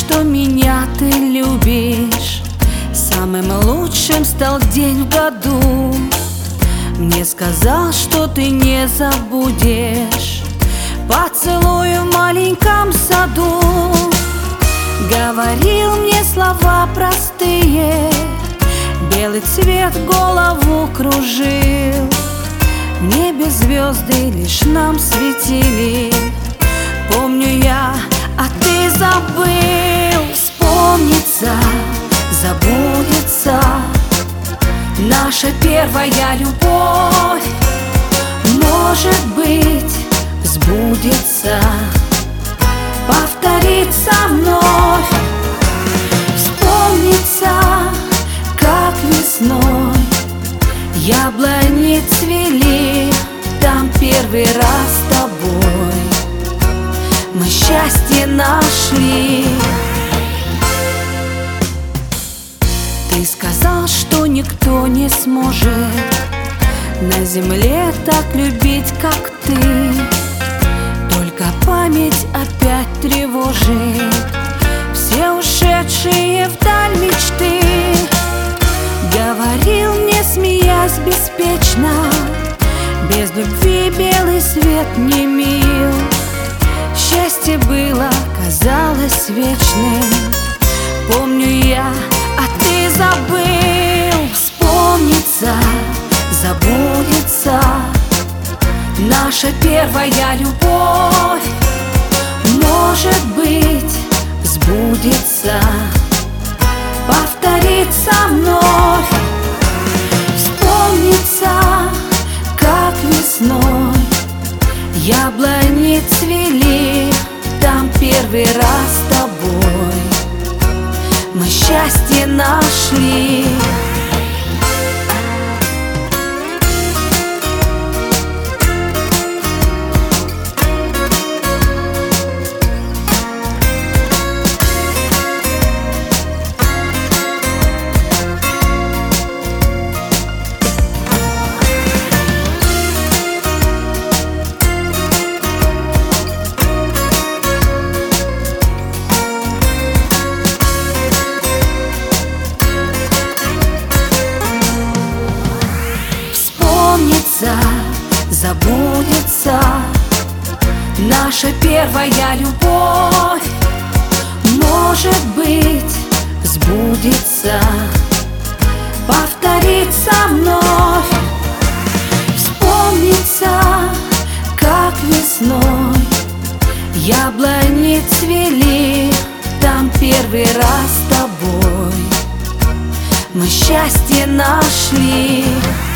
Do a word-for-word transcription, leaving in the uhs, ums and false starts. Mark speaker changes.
Speaker 1: что меня ты любишь. Самым лучшим стал день в году. Мне сказал, что ты не забудешь поцелуй в маленьком саду. Говорил мне слова простые, белый цвет голову кружил. В небе звезды лишь нам светили. Помню я, а ты забыл. Вспомнится, забудется наша первая любовь. Может быть, сбудется, повторится вновь. Вспомнится, как весной яблони цвели там первый раз с тобой. Мы счастье нашли. Ты сказал, что никто не сможет на земле так любить, как ты. Только память опять тревожит все ушедшие вдаль мечты. Говорил мне, смеясь беспечно, без любви белый свет не мил. Счастье было, казалось вечным. Помню я, а ты забыл. Вспомнится, забудется наша первая любовь. Может быть, сбудется, повторится вновь. Вспомнится, как весной яблони цвели там первый раз с тобой. Мы счастье нашли. Забудется наша первая любовь. Может быть, сбудется, повторится вновь. Вспомнится, как весной яблони цвели там первый раз с тобой. Мы счастье нашли.